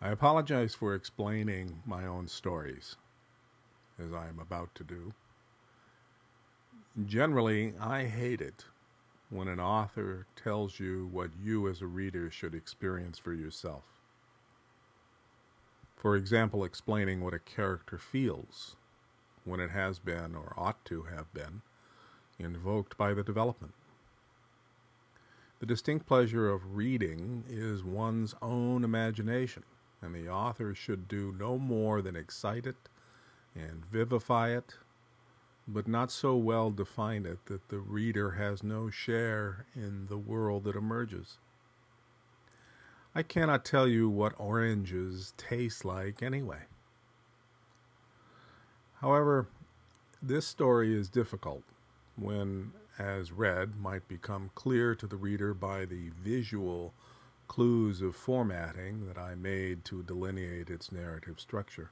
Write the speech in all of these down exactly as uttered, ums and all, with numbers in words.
I apologize for explaining my own stories, as I am about to do. Generally, I hate it when an author tells you what you as a reader should experience for yourself. For example, explaining what a character feels when it has been, or ought to have been, invoked by the development. The distinct pleasure of reading is one's own imagination, and the author should do no more than excite it and vivify it, but not so well define it that the reader has no share in the world that emerges. I cannot tell you what oranges taste like anyway. However, this story is difficult when, as read, might become clear to the reader by the visual clues of formatting that I made to delineate its narrative structure.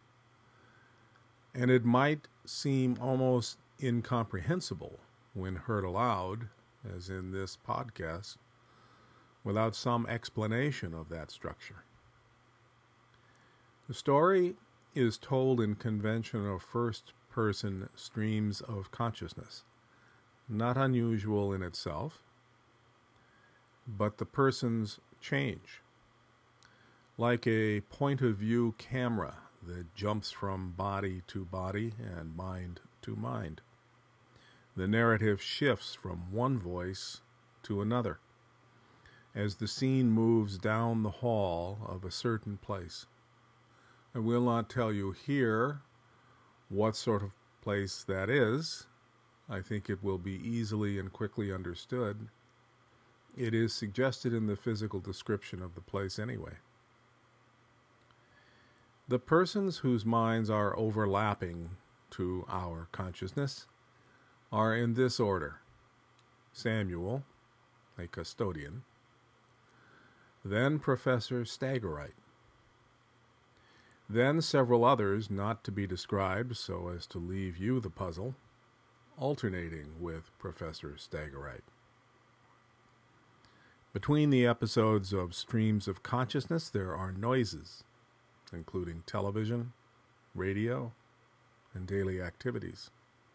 And it might seem almost incomprehensible when heard aloud, as in this podcast, without some explanation of that structure. The story is told in conventional first-person streams of consciousness, not unusual in itself, but the persons change. Like a point-of-view camera that jumps from body to body and mind to mind, the narrative shifts from one voice to another as the scene moves down the hall of a certain place. I will not tell you here what sort of place that is. I think it will be easily and quickly understood. It is suggested in the physical description of the place anyway. The persons whose minds are overlapping to our consciousness are in this order: Samuel, a custodian, then Professor Staggerite, then several others not to be described so as to leave you the puzzle, alternating with Professor Staggerite. Between the episodes of Streams of Consciousness, there are noises, including television, radio, and daily activities.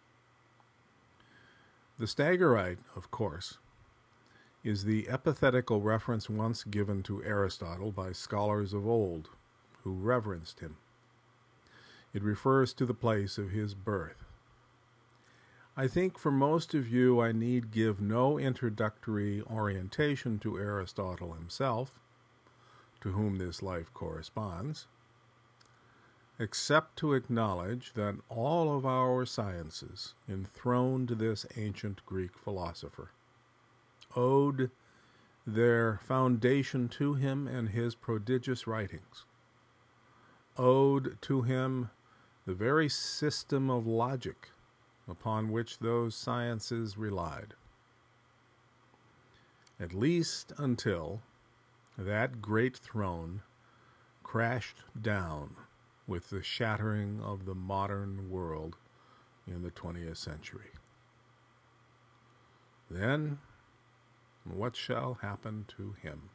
The Staggerite, of course, is the epithetical reference once given to Aristotle by scholars of old who reverenced him. It refers to the place of his birth. I think for most of you I need give no introductory orientation to Aristotle himself, to whom this life corresponds, except to acknowledge that all of our sciences enthroned this ancient Greek philosopher, owed their foundation to him and his prodigious writings, owed to him the very system of logic upon which those sciences relied, at least until that great throne crashed down with the shattering of the modern world in the twentieth century. Then, what shall happen to him?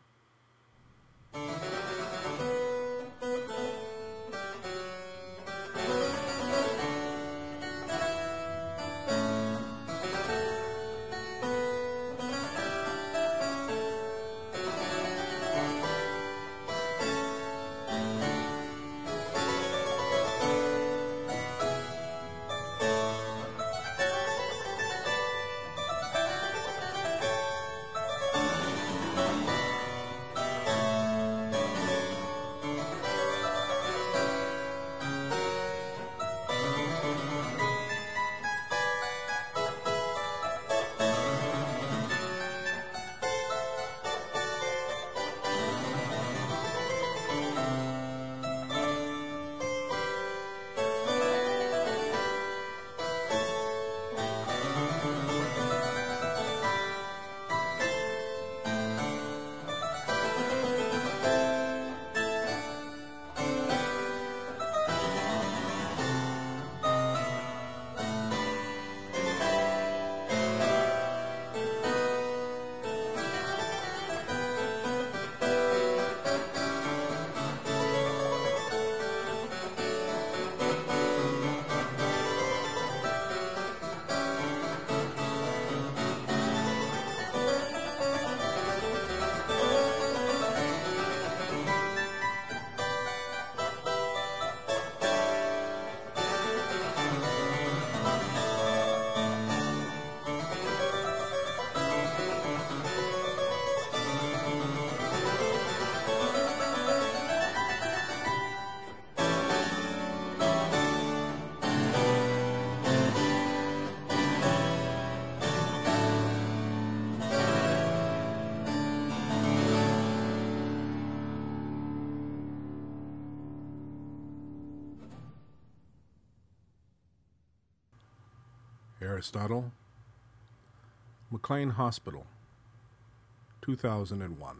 Aristotle, McLean Hospital, two thousand one.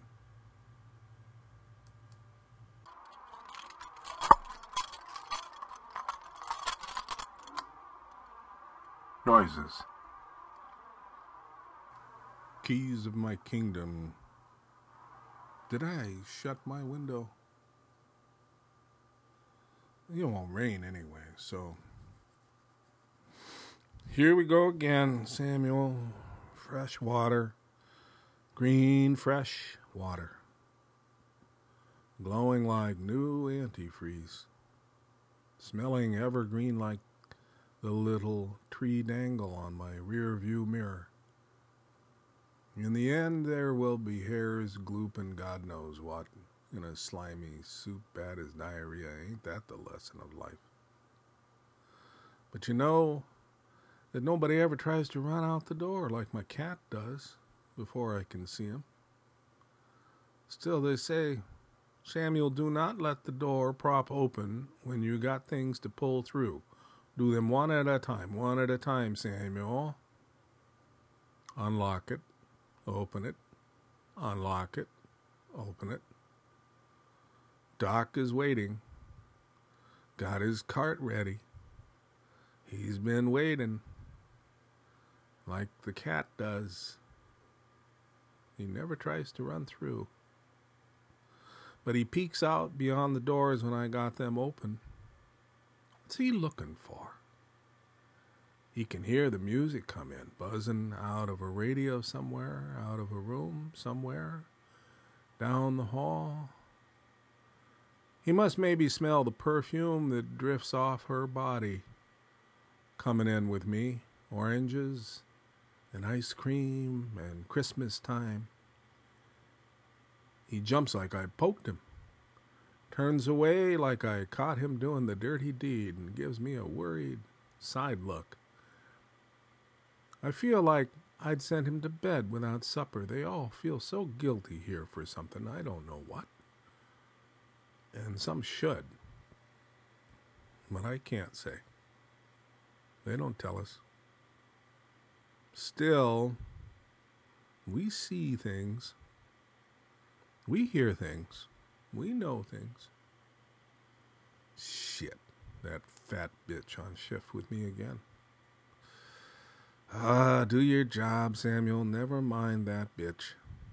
Noises. Keys of my kingdom. Did I shut my window? It won't rain anyway, so... Here we go again, Samuel. Fresh water. Green, fresh water. Glowing like new antifreeze. Smelling evergreen like the little tree dangle on my rear view mirror. In the end, there will be hairs glooping God knows what in a slimy soup bad as diarrhea. Ain't that the lesson of life? But you know that nobody ever tries to run out the door like my cat does before I can see him. Still, they say, Samuel, do not let the door prop open when you got things to pull through. Do them one at a time, one at a time, Samuel. Unlock it, open it, unlock it, open it. Doc is waiting. Got his cart ready. He's been waiting. Like the cat does. He never tries to run through. But he peeks out beyond the doors when I got them open. What's he looking for? He can hear the music come in, buzzing out of a radio somewhere, out of a room somewhere, down the hall. He must maybe smell the perfume that drifts off her body, coming in with me, oranges and ice cream and Christmas time. He jumps like I poked him, turns away like I caught him doing the dirty deed, and gives me a worried side look. I feel like I'd sent him to bed without supper. They all feel so guilty here for something, I don't know what. And some should. But I can't say. They don't tell us. Still, we see things. We hear things. We know things. Shit, that fat bitch on shift with me again. Ah, do your job, Samuel. Never mind that bitch.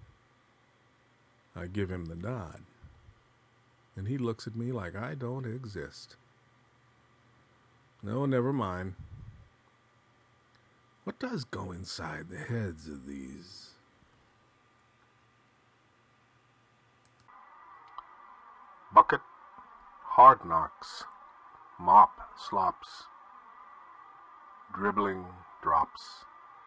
I give him the nod, and he looks at me like I don't exist. No, never mind. What does go inside the heads of these? Bucket, hard knocks, mop, slops, dribbling drops.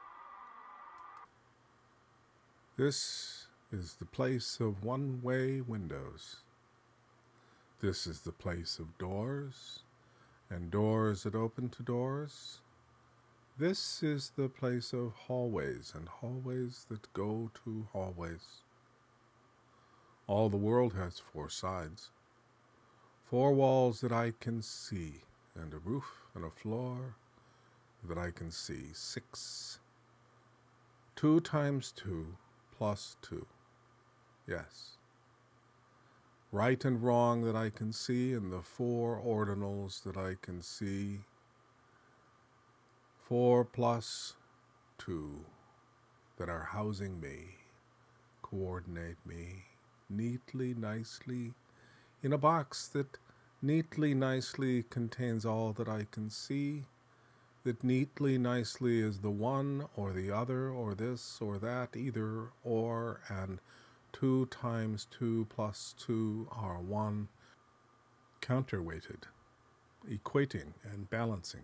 This is the place of one-way windows. This is the place of doors, and doors that open to doors. This is the place of hallways, and hallways that go to hallways. All the world has four sides. Four walls that I can see, and a roof and a floor that I can see. Six. Two times two plus two. Yes. Right and wrong that I can see, and the four ordinals that I can see. Four plus two that are housing me, coordinate me neatly, nicely, in a box that neatly, nicely contains all that I can see, that neatly, nicely is the one or the other or this or that, either or, and two times two plus two are one, counterweighted, equating and balancing.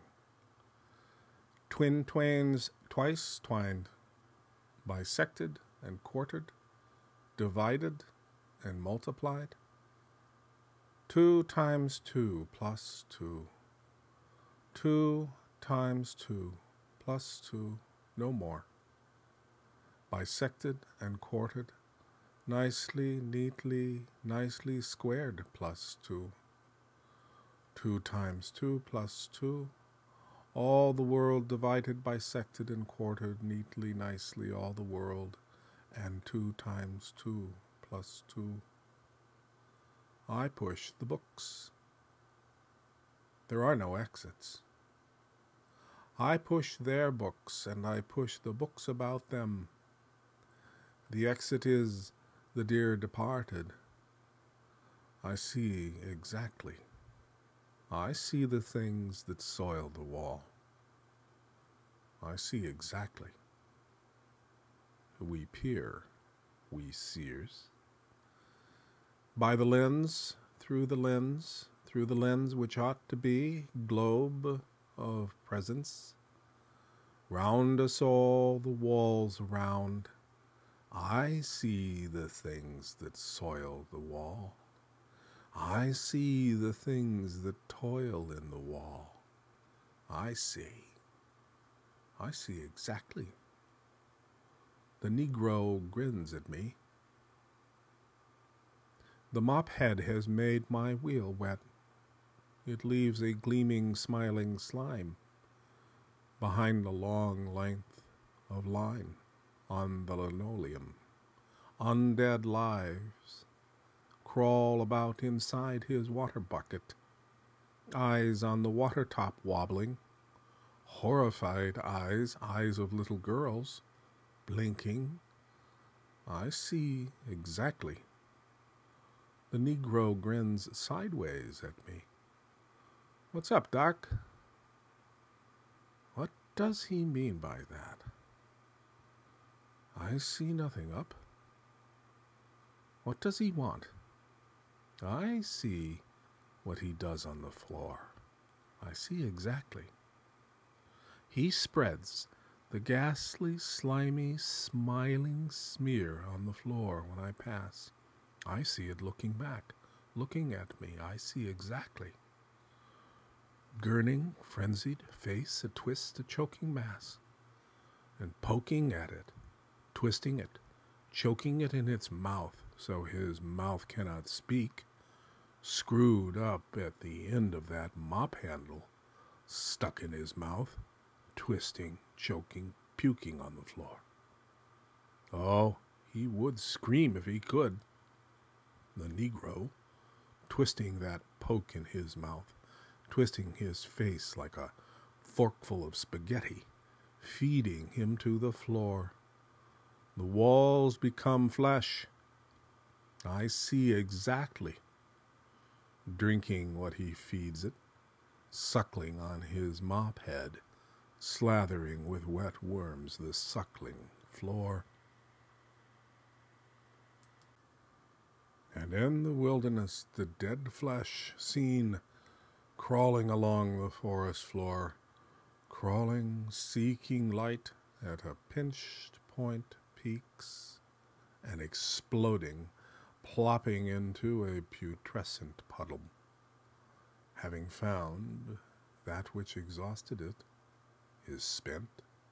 Twin twains twice twined, bisected and quartered, divided and multiplied. Two times two plus two. Two times two plus two, no more. Bisected and quartered, nicely, neatly, nicely squared plus two. Two times two plus two, All the world divided, bisected, and quartered neatly, nicely, all the world, and two times two plus two. I push the books. There are no exits. I push their books, and I push the books about them. The exit is the dear departed. I see exactly. I see the things that soil the wall. I see exactly. We peer, we seers. By the lens, through the lens, through the lens which ought to be globe of presence. Round us all the walls around. I see the things that soil the wall. I see the things that toil in the wall. I see. I see exactly. The Negro grins at me. The mop head has made my wheel wet. It leaves a gleaming, smiling slime behind the long length of line on the linoleum. Undead lives crawl about inside his water bucket, eyes on the water top wobbling, horrified eyes, eyes of little girls, blinking. I see exactly. The Negro grins sideways at me. What's up, Doc? What does he mean by that? I see nothing up. What does he want? I see what he does on the floor. I see exactly. He spreads the ghastly, slimy, smiling smear on the floor when I pass. I see it looking back, looking at me. I see exactly. Gurning, frenzied, face a twist, a choking mass, and poking at it, twisting it, choking it in its mouth so his mouth cannot speak, screwed up at the end of that mop handle, stuck in his mouth, twisting, choking, puking on the floor. Oh, he would scream if he could. The Negro, twisting that poke in his mouth, twisting his face like a forkful of spaghetti, feeding him to the floor. The walls become flesh. I see exactly. Drinking what he feeds it, suckling on his mop head, slathering with wet worms the suckling floor. And in the wilderness, the dead flesh seen crawling along the forest floor, crawling, seeking light at a pinched point peaks, and exploding, plopping into a putrescent puddle, having found that which exhausted it is spent.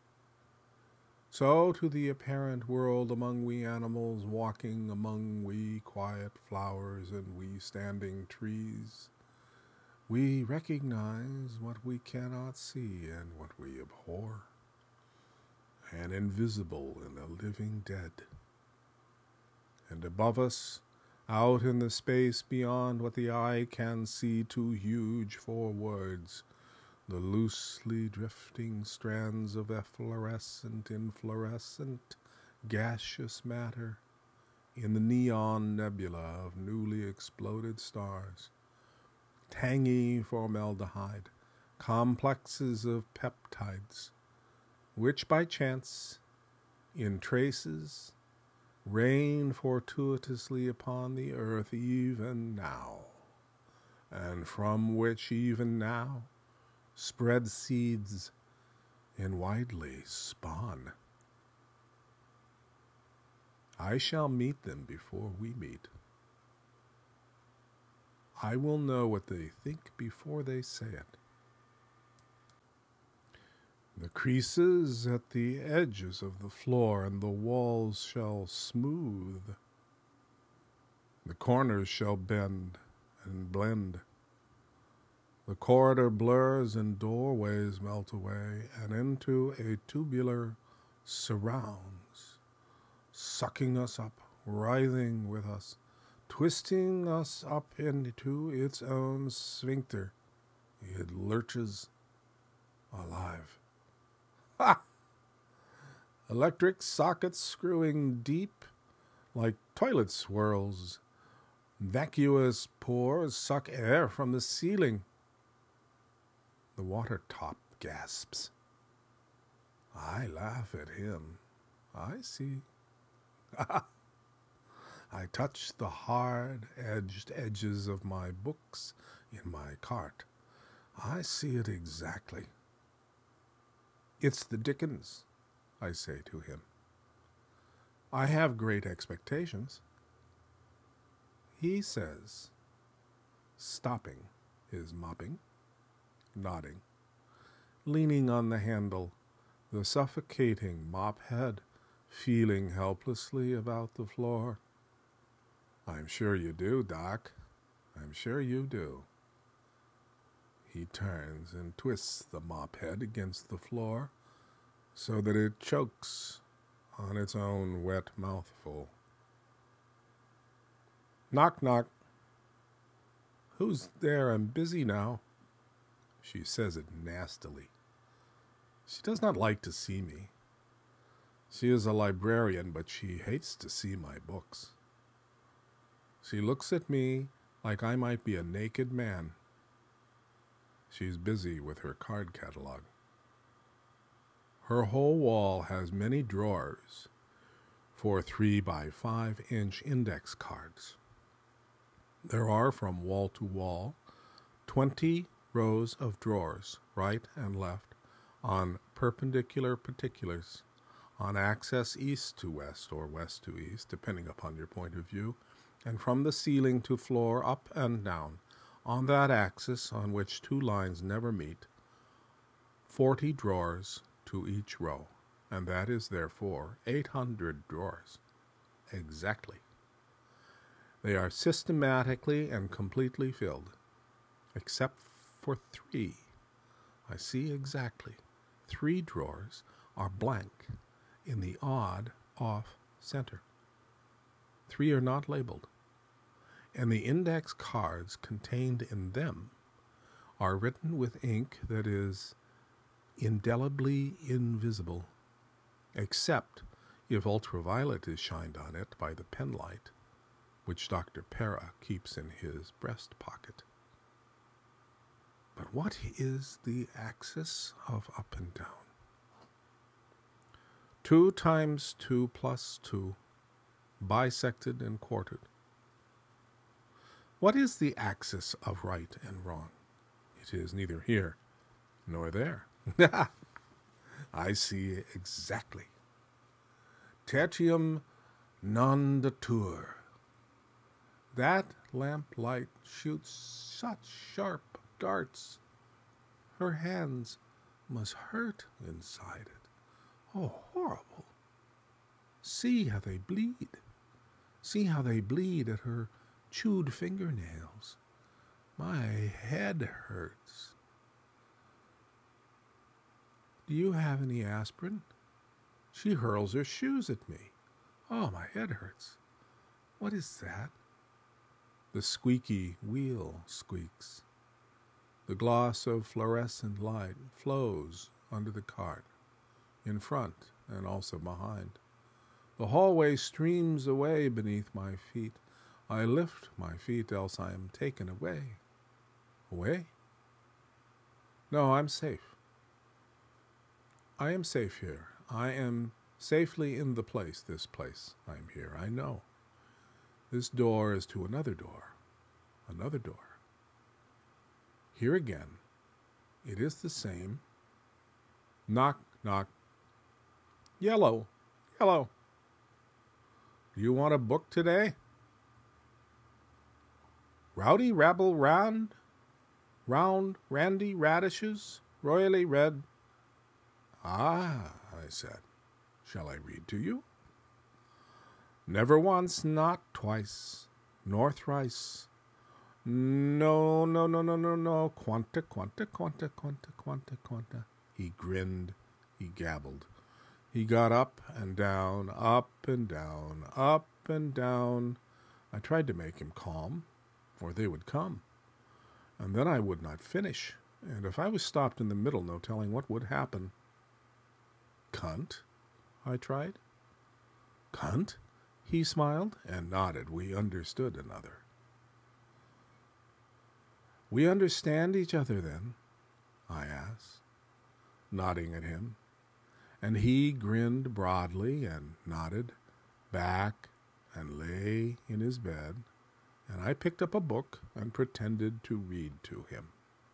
So to the apparent world among we animals walking among we quiet flowers and we standing trees, we recognize what we cannot see and what we abhor, and invisible in the living dead. And above us, out in the space beyond what the eye can see, too huge for words, the loosely drifting strands of efflorescent, inflorescent, gaseous matter in the neon nebula of newly exploded stars, tangy formaldehyde, complexes of peptides, which by chance, in traces, rain fortuitously upon the earth even now, and from which even now spread seeds and widely spawn. I shall meet them before we meet. I will know what they think before they say it. The creases at the edges of the floor and the walls shall smooth. The corners shall bend and blend. The corridor blurs and doorways melt away, and into a tubular surrounds, sucking us up, writhing with us, twisting us up into its own sphincter. It lurches alive. Ha! Electric sockets screwing deep like toilet swirls. Vacuous pores suck air from the ceiling. The water top gasps. I laugh at him. I see. I touch the hard-edged edges of my books in my cart. I see it exactly. It's the Dickens, I say to him. I have great expectations. He says, stopping his mopping, nodding, leaning on the handle, the suffocating mop head feeling helplessly about the floor. I'm sure you do, Doc. I'm sure you do. He turns and twists the mop head against the floor so that it chokes on its own wet mouthful. Knock, knock. Who's there? I'm busy now. She says it nastily. She does not like to see me. She is a librarian, but she hates to see my books. She looks at me like I might be a naked man. She's busy with her card catalog. Her whole wall has many drawers for three by five inch index cards. There are from wall to wall twenty rows of drawers, right and left, on perpendicular particulars, on axis east to west or west to east, depending upon your point of view, and from the ceiling to floor, up and down, on that axis on which two lines never meet, forty drawers to each row, and that is therefore eight hundred drawers. Exactly. They are systematically and completely filled, except for three. I see exactly. Three drawers are blank in the odd off center. Three are not labeled, and the index cards contained in them are written with ink that is indelibly invisible, except if ultraviolet is shined on it by the penlight, which Doctor Para keeps in his breast pocket. But what is the axis of up and down? Two times two plus two, bisected and quartered. What is the axis of right and wrong? It is neither here nor there. I see exactly. Tertium non datur. That lamplight shoots such sharp darts. Her hands must hurt inside it. Oh, horrible. See how they bleed. See how they bleed at her chewed fingernails. My head hurts. Do you have any aspirin? She hurls her shoes at me. Oh, my head hurts. What is that? The squeaky wheel squeaks. The gloss of fluorescent light flows under the cart, in front and also behind. The hallway streams away beneath my feet. I lift my feet, else I am taken away. Away? No, I'm safe. I am safe here. I am safely in the place, this place. I'm here, I know. This door is to another door, another door. Here again, it is the same. Knock, knock. Yellow, yellow. Do you want a book today? Rowdy rabble round, round randy radishes, royally red. Ah, I said, shall I read to you? Never once, not twice, nor thrice, No, no, no, no, no, no. Quanta, quanta, quanta, quanta, quanta, quanta. He grinned. He gabbled. He got up and down, up and down, up and down. I tried to make him calm, or they would come, and then I would not finish. And if I was stopped in the middle, no telling what would happen. Cunt, I tried. Cunt? He smiled and nodded. We understood another. We understand each other, then? I asked, nodding at him. And he grinned broadly and nodded back and lay in his bed, and I picked up a book and pretended to read to him.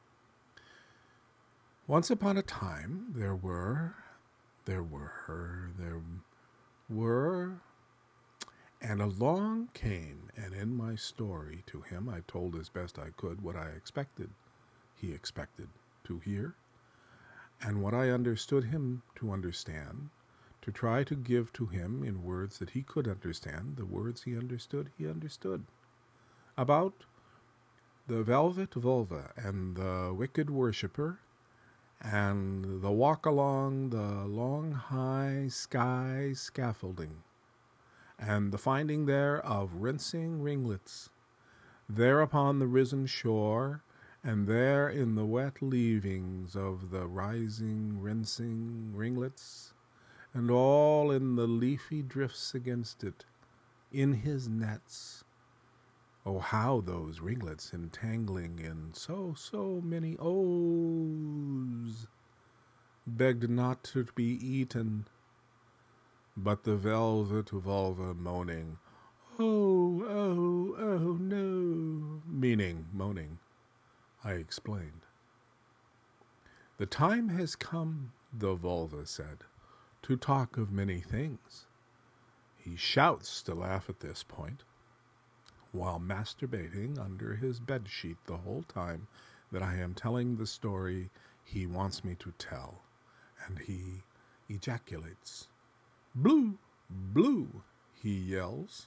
Once upon a time there were, there were, there were, and along came, and in my story to him I told as best I could what I expected he expected to hear, and what I understood him to understand, to try to give to him in words that he could understand, the words he understood, he understood. About the velvet vulva and the wicked worshipper and the walk along the long high sky scaffolding and the finding there of rinsing ringlets, there upon the risen shore, and there in the wet leavings of the rising, rinsing ringlets, and all in the leafy drifts against it, in his nets. Oh, how those ringlets entangling in so, so many O's begged not to be eaten, but the velvet vulva moaning, oh, oh, oh, no, meaning moaning. I explained. The time has come, the vulva said, to talk of many things. He shouts to laugh at this point, while masturbating under his bedsheet the whole time that I am telling the story he wants me to tell, and he ejaculates. Blue, blue, he yells.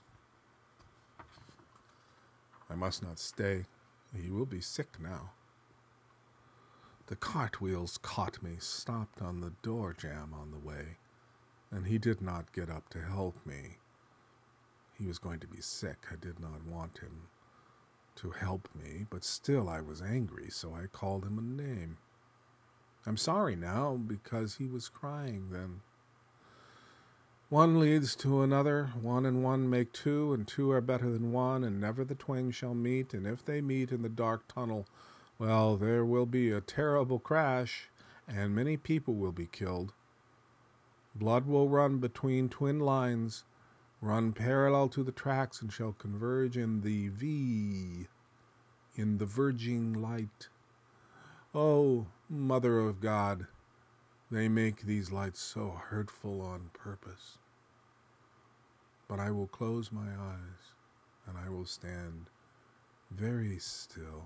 I must not stay. He will be sick now. The cartwheels caught me, stopped on the door jamb on the way, and he did not get up to help me. He was going to be sick. I did not want him to help me, but still I was angry, so I called him a name. I'm sorry now, because he was crying then. One leads to another, one and one make two, and two are better than one, and never the twain shall meet, and if they meet in the dark tunnel, well, there will be a terrible crash, and many people will be killed. Blood will run between twin lines, run parallel to the tracks, and shall converge in the V, in the verging light. Oh, Mother of God, they make these lights so hurtful on purpose. But I will close my eyes, and I will stand very still.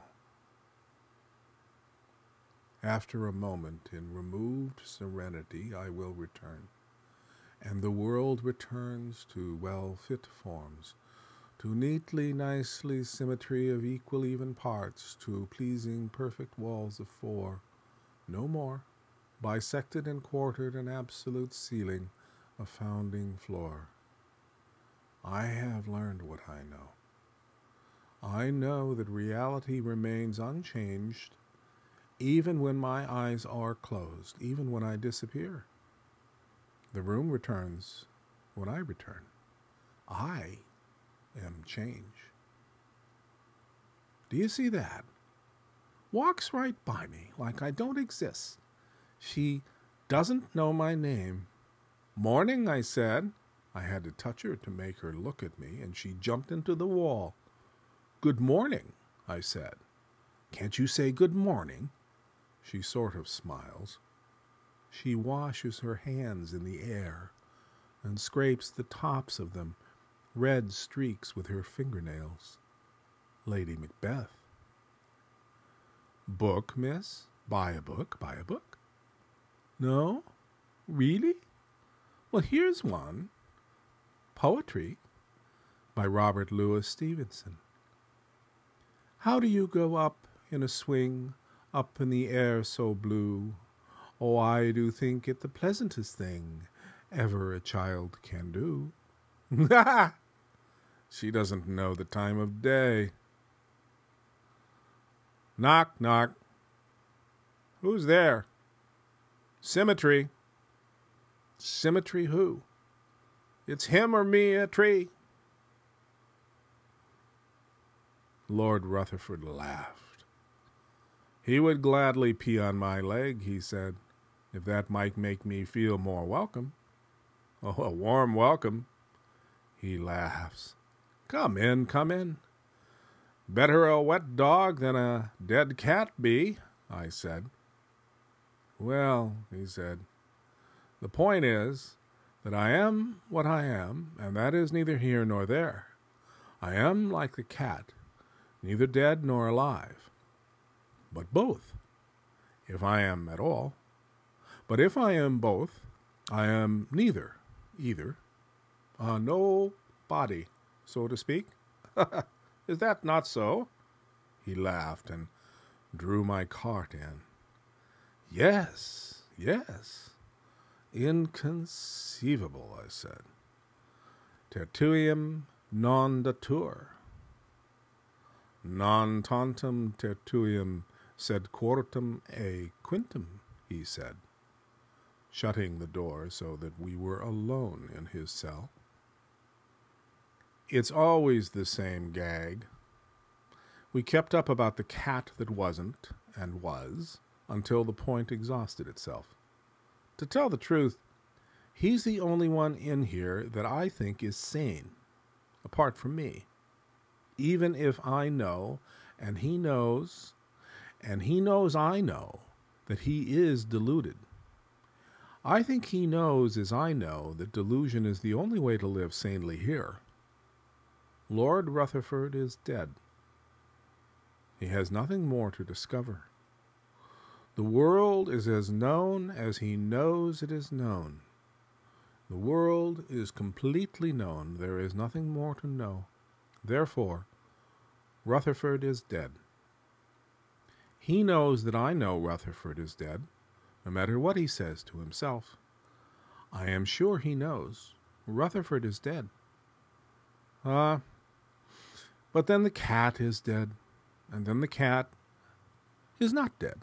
After a moment, in removed serenity, I will return, and the world returns to well-fit forms, to neatly, nicely symmetry of equal even parts, to pleasing perfect walls of four, no more, bisected and quartered an absolute ceiling, a founding floor. I have learned what I know. I know that reality remains unchanged even when my eyes are closed, even when I disappear. The room returns when I return. I am change. Do you see that? Walks right by me like I don't exist. She doesn't know my name. Morning, I said. I had to touch her to make her look at me, and she jumped into the wall. Good morning, I said. Can't you say good morning? She sort of smiles. She washes her hands in the air and scrapes the tops of them, red streaks with her fingernails. Lady Macbeth. Book, miss? Buy a book, buy a book. No? Really? Well, here's one. Poetry by Robert Louis Stevenson. How do you go up in a swing, up in the air so blue? Oh, I do think it the pleasantest thing ever a child can do. She doesn't know the time of day. Knock, knock. Who's there? Symmetry. Symmetry who? It's him or me a tree. Lord Rutherford laughed. He would gladly pee on my leg, he said, if that might make me feel more welcome. Oh, a warm welcome. He laughs. Come in, come in. Better a wet dog than a dead cat be, I said. Well, he said, the point is that I am what I am, and that is neither here nor there. I am like the cat, neither dead nor alive, but both, if I am at all. But if I am both, I am neither, either. Uh, no body, so to speak. Is that not so? He laughed and drew my cart in. Yes, yes. Inconceivable, I said. Tertium non datur. Non tantum tertium sed quartum e quintum, he said, shutting the door so that we were alone in his cell. It's always the same gag. We kept up about the cat that wasn't and was until the point exhausted itself. To tell the truth, he's the only one in here that I think is sane, apart from me. Even if I know, and he knows, and he knows I know, that he is deluded. I think he knows, as I know, that delusion is the only way to live sanely here. Lord Rutherford is dead. He has nothing more to discover. The world is as known as he knows it is known. The world is completely known. There is nothing more to know. Therefore, Rutherford is dead. He knows that I know Rutherford is dead, no matter what he says to himself. I am sure he knows Rutherford is dead. Ah, uh, but then the cat is dead, and then the cat is not dead.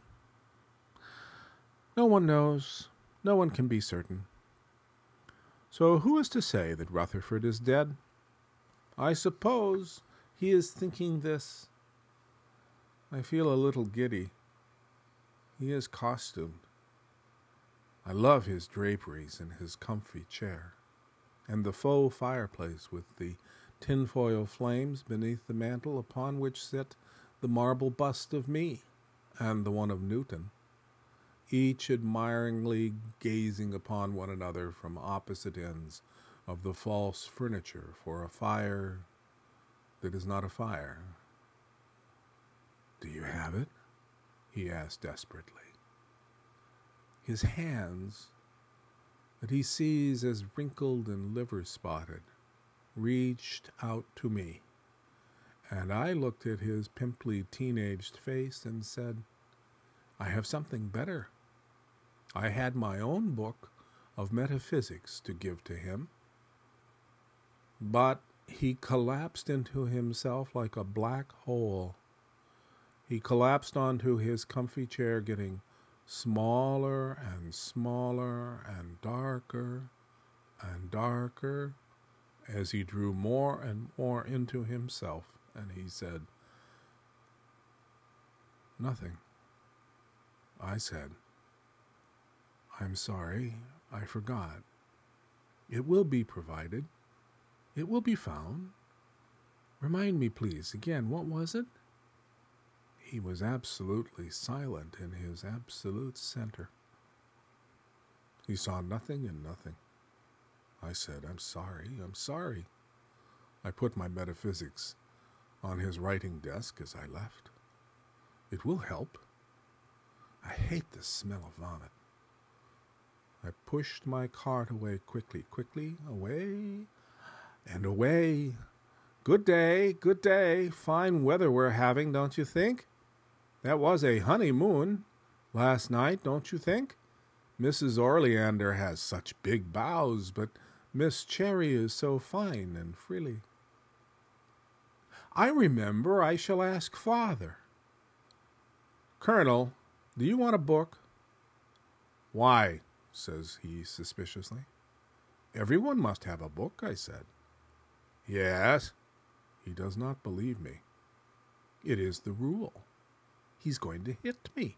No one knows. No one can be certain. So who is to say that Rutherford is dead? I suppose he is thinking this. I feel a little giddy. He is costumed. I love his draperies and his comfy chair, and the faux fireplace with the tinfoil flames beneath the mantel upon which sit the marble bust of me and the one of Newton, each admiringly gazing upon one another from opposite ends of the false furniture for a fire that is not a fire. Do you have it? He asked desperately. His hands, that he sees as wrinkled and liver-spotted, reached out to me, and I looked at his pimply teenaged face and said, I have something better. I had my own book of metaphysics to give to him, but he collapsed into himself like a black hole. He collapsed onto his comfy chair, getting smaller and smaller and darker and darker as he drew more and more into himself, and he said, Nothing. I said, I'm sorry, I forgot. It will be provided. It will be found. Remind me, please, again, what was it? He was absolutely silent in his absolute center. He saw nothing and nothing. I said, I'm sorry, I'm sorry. I put my metaphysics on his writing desk as I left. It will help. I hate the smell of vomit. I pushed my cart away quickly, quickly, away and away, Good day, good day. Fine weather we're having, don't you think? That was a honeymoon last night, don't you think? Missus Orleander has such big bows, but Miss Cherry is so fine and frilly. I remember I shall ask father. Colonel, do you want a book? Why? Says he suspiciously. Everyone must have a book, I said. Yes. He does not believe me. It is the rule. He's going to hit me.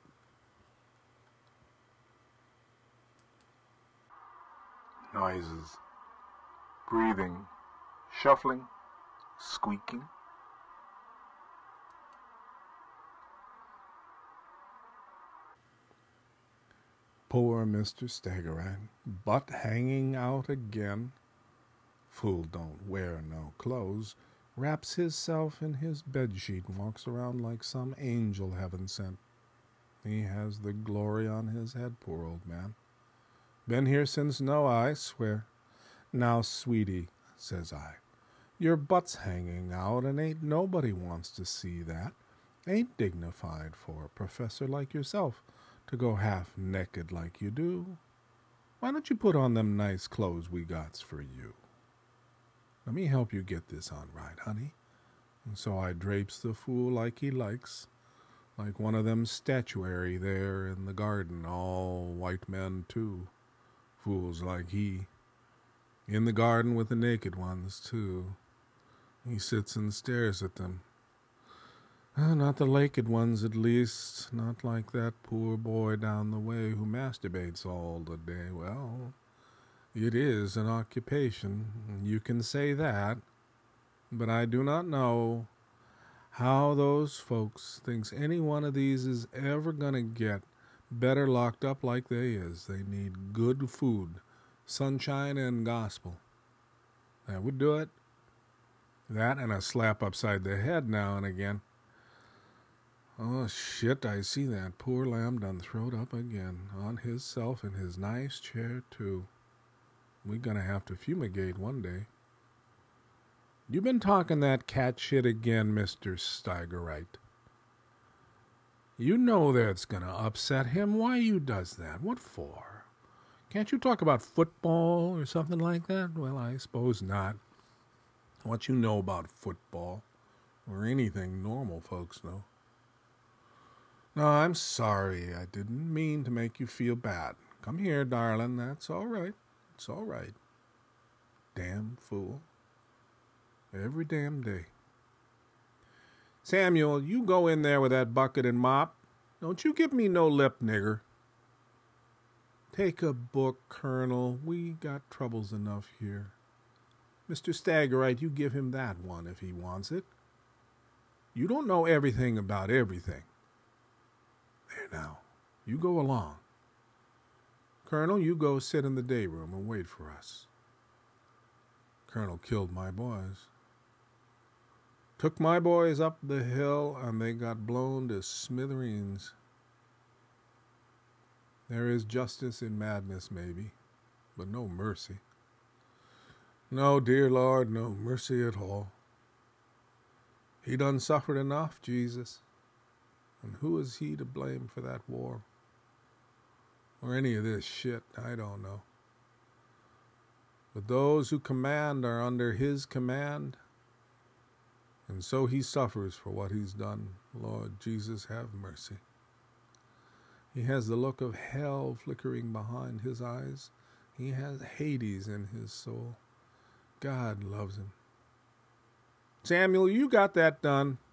Noises. Breathing. Shuffling. Squeaking. Poor Mister Staggerite, butt hanging out again. Fool don't wear no clothes, wraps hisself in his bedsheet and walks around like some angel heaven sent. He has the glory on his head, poor old man. Been here since Noah, I swear. Now, sweetie, says I, your butt's hanging out and ain't nobody wants to see that. Ain't dignified for a professor like yourself to go half naked like you do. Why don't you put on them nice clothes we gots for you? Let me help you get this on right, honey. And so I drapes the fool like he likes, like one of them statuary there in the garden, all white men too, fools like he. In the garden with the naked ones too. He sits and stares at them. Uh, not the naked ones, at least. Not like that poor boy down the way who masturbates all the day. Well, it is an occupation. You can say that. But I do not know how those folks thinks any one of these is ever going to get better locked up like they is. They need good food, sunshine, and gospel. That would do it. That and a slap upside the head now and again. Oh, shit, I see that poor lamb done throwed up again, on hisself in his nice chair, too. We gonna have to fumigate one day. You been talking that cat shit again, Mister Steigerite. You know that's gonna upset him. Why you does that? What for? Can't you talk about football or something like that? Well, I suppose not. What you know about football, or anything normal folks know. No, I'm sorry. I didn't mean to make you feel bad. Come here, darling. That's all right. It's all right. Damn fool. Every damn day. Samuel, you go in there with that bucket and mop. Don't you give me no lip, nigger. Take a book, Colonel. We got troubles enough here. Mister Staggerite, you give him that one if he wants it. You don't know everything about everything. There now, you go along. Colonel, you go sit in the day room and wait for us. Colonel killed my boys. Took my boys up the hill and they got blown to smithereens. There is justice in madness, maybe, but no mercy. No, dear Lord, no mercy at all. He done suffered enough, Jesus. And who is he to blame for that war? Or any of this shit, I don't know. But those who command are under his command, and so he suffers for what he's done. Lord Jesus, have mercy. He has the look of hell flickering behind his eyes. He has Hades in his soul. God loves him. Samuel, you got that done.